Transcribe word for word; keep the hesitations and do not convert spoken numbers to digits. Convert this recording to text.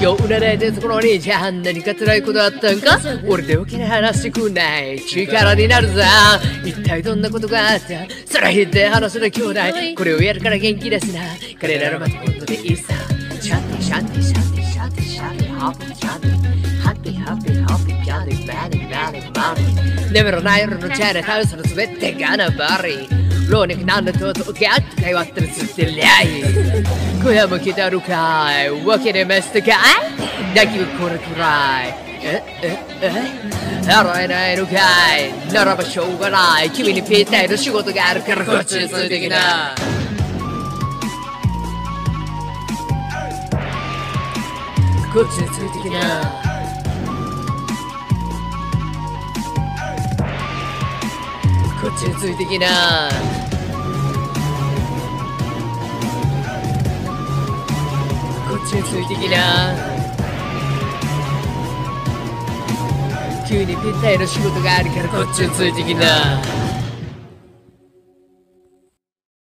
ようなれてところにじゃあ何か辛いことあったんか。俺でよけれ話してくんない力になるぞ。一体どんなことがあった。そら言って話すな兄弟。これをやるから元気ですな。彼らのまた今度でいいさ。シャンティシャンティシャンティシャンティシャンティハッピーシャンティハッピーハッピーハッピーキャンディマニマニマニ眠らない夜のチャレハウスのすべてがなばり老若男女ととがって会話ってるつってりゃい今夜も来たるかいわけでましたかい泣きはこれくらいえええ洗えないのかいならばしょうがない君にぴったりの仕事があるからこっちについてきなこっちについてきなこっちについてきなこっちについてきな急にぴったりの仕事があるからこっちについてきな